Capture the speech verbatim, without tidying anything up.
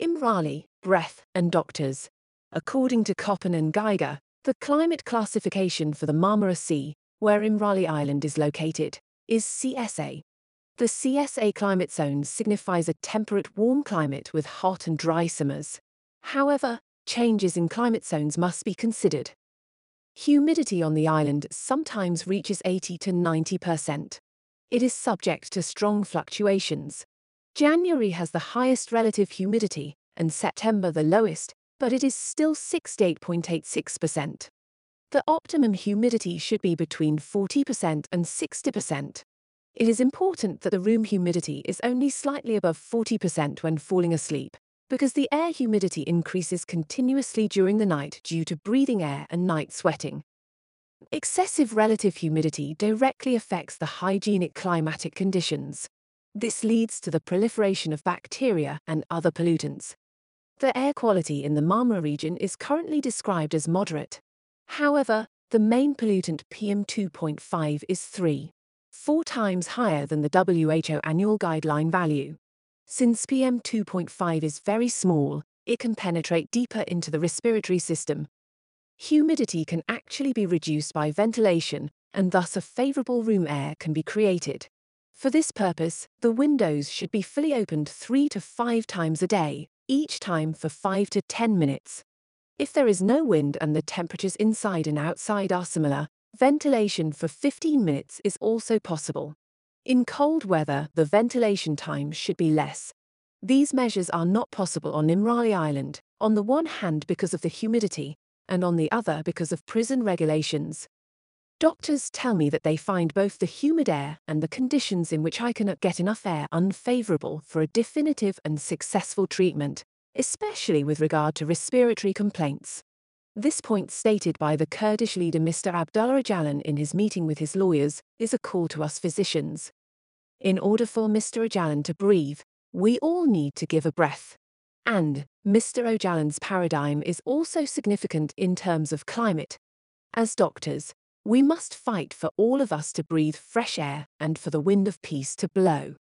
Imrali, breath, and doctors. According to Koppen and Geiger, the climate classification for the Marmara Sea, where Imrali Island is located, is C S A. The C S A climate zone signifies a temperate warm climate with hot and dry summers. However, changes in climate zones must be considered. Humidity on the island sometimes reaches eighty to ninety percent. It is subject to strong fluctuations. January has the highest relative humidity and September the lowest, but it is still sixty-eight point eight six percent. The optimum humidity should be between forty percent and sixty percent. It is important that the room humidity is only slightly above forty percent when falling asleep, because the air humidity increases continuously during the night due to breathing air and night sweating. Excessive relative humidity directly affects the hygienic climatic conditions. This leads to the proliferation of bacteria and other pollutants. The air quality in the Marmara region is currently described as moderate. However, the main pollutant P M two point five is three, four times higher than the W H O annual guideline value. Since P M two point five is very small, it can penetrate deeper into the respiratory system. Humidity can actually be reduced by ventilation, and thus a favorable room air can be created. For this purpose, the windows should be fully opened three to five times a day, each time for five to ten minutes. If there is no wind and the temperatures inside and outside are similar, ventilation for fifteen minutes is also possible. In cold weather, the ventilation time should be less. These measures are not possible on Imrali Island, on the one hand because of the humidity, and on the other because of prison regulations. Doctors tell me that they find both the humid air and the conditions in which I cannot get enough air unfavorable for a definitive and successful treatment, especially with regard to respiratory complaints. This point stated by the Kurdish leader Mister Abdullah Öcalan in his meeting with his lawyers is a call to us physicians. In order for Mister Öcalan to breathe, we all need to give a breath. And Mister Öcalan's paradigm is also significant in terms of climate. As doctors, we must fight for all of us to breathe fresh air and for the wind of peace to blow.